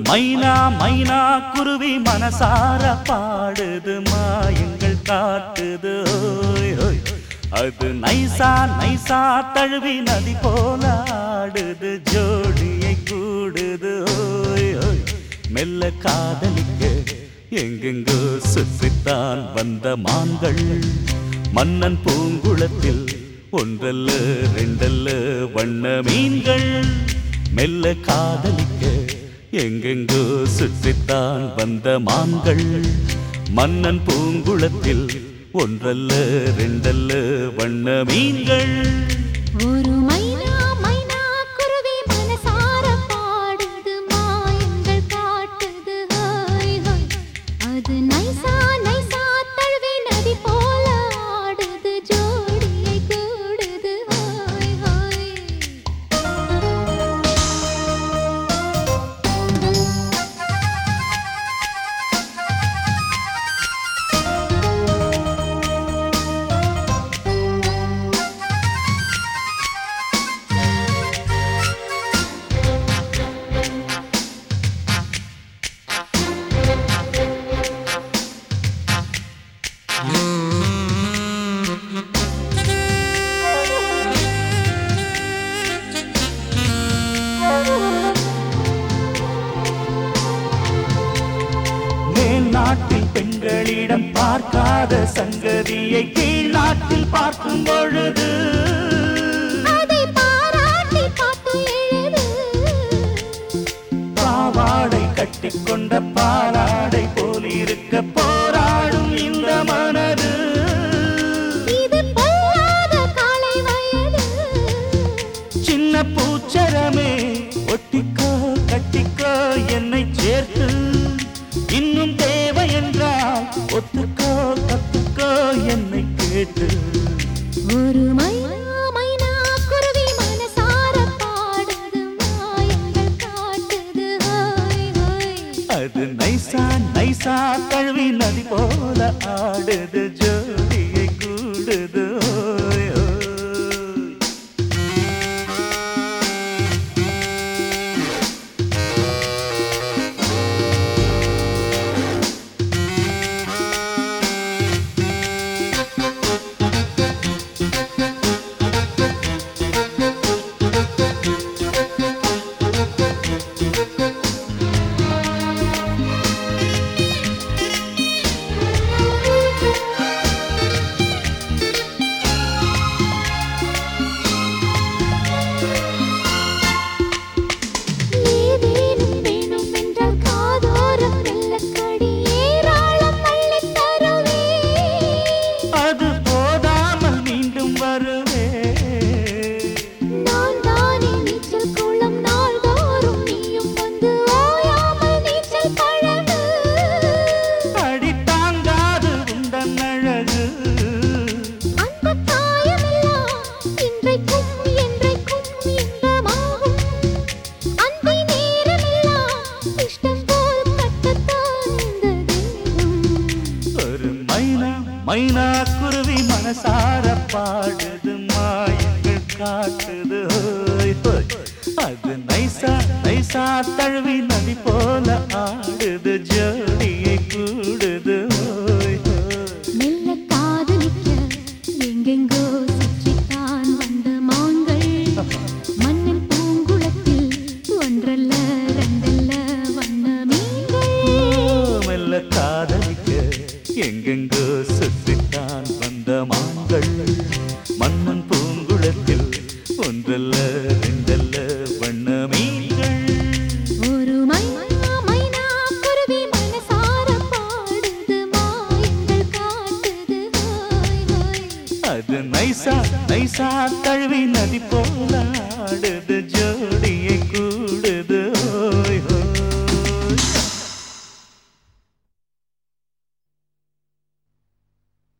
மைனா மைனா குருவி மனசார பாடுது மாயங்கள் காட்டுது ஓய் ஓய். அது நைசா நைசா தழுவி நதி போல ஆடுது ஜோடியை கூடுது ஓய் ஓய். மெல்ல காதலிக்க எங்கெங்கோ சுற்றித்தான் வந்த மான்கள் மன்னன் பூங்குளத்தில் ஒன்றல்ல ரெண்டல்ல வண்ண மீன்கள். மெல்ல காதலிக்க எங்கெங்கோ சுற்றித்தான் வந்த மான்கள் மன்னன் பூங்குளத்தில் ஒன்றல்ல ரெண்டல்ல வண்ண மீன்கள். ஒரு மைனா மைனா குருவி மனசார பாடுது மாயங்கள் காட்டுது ஹோய் ஹோய். அது நைசா நைசா தழுவி நதி போல ஆடுது ஜோடியை கூடுது ஹோய் ஹோய். நாட்டில் பெண்களிடம் பார்க்காத சங்கதியை கீழ் நாட்டில் பார்க்கும் பொழுது அதை பாராட்டி பாட்டு எழுது. பாவாடை கட்டிக்கொண்ட பாலாடை போலிருக்க போராடும் இந்த மனது. இது பொல்லாத காலை வயது. சின்ன பூச்சரமே ஒட்டிக்கோ கட்டிக்கோ என்னை சேர்த்து இன்னும் தேவை என்றால் ஒத்துக்கோ கத்துக்கோ என்னை கேட்டு. ஒரு மைனா மைனா குருவி மனசார பாடுது மாயங்கள் காட்டுது ஹோய் ஹோய். அது நைசா நைசா தழுவி நதி போல ஆடுது ஜோடியை கூடுது ஓய் ஓய். ஏதேனும் வேணும் என்றால் காதோரம் மெல்லக்கடி ஏராளம் அள்ளித் தருவே. அது போதாமல் மீண்டும் வருவே. நான் தானே நீச்சல் குளம் நாள்தோறும் நீயும் வந்து ஓயாமல் நீச்சல் பழகு. அடி தாங்காது உந்தன் அழகு. அந்த காயமெல்லாம் இன்றைக்கும் என்றைக்கும் இன்பமாகும். அந்தி நேரமெல்லாம் இஷ்டம் போல் கட்டத்தான் இந்த தேகம். ஒரு மைனா மைனா குருவி மனசார பாடுது மாயங்கள் காட்டுது ஓய் ஓய். அது நைசா நைசா தழுவி நதி போல ஆடுது ஜோடியை கூடுது ஓய் ஓய். மெல்ல காதலிக்க எங்கெங்கோ சுற்றித்தான் வந்த மான்கள் மண்ணின் பூங்குளத்தில் ஒன்றல்ல ரெண்டல்ல வண்ண மீன்கள். மெல்ல காதலிக்க எங்கெங்கோ சுற்றித்தான் வந்த மான்கள் மன்னன் பூங்குளத்தில் ஒன்றல்ல ரெண்டல்ல வண்ண மீன்கள். ஒரு மைனா மைனா குருவி மனசார பாடுது மாயங்கள் காட்டுது ஹோய் ஹோய். அது நைசா நைசா தழுவி நதி போல ஆடுது ஜோடியை